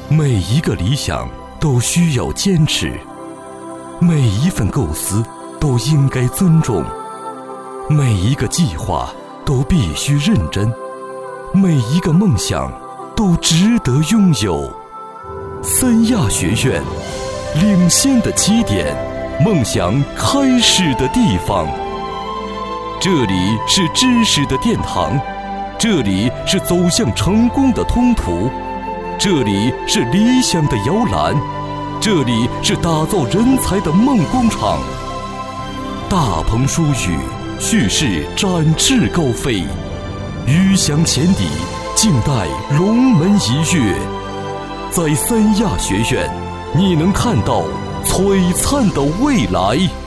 每一个理想都需要坚持，每一份构思都应该尊重，每一个计划都必须认真，每一个梦想都值得拥有。三亚学院，领先的起点，梦想开始的地方。这里是知识的殿堂，这里是走向成功的通途，这里是理想的摇篮，这里是打造人才的梦工厂。大鹏书语，叙事展翅高飞，鱼翔浅底，静待龙门一跃。在三亚学院，你能看到璀璨的未来。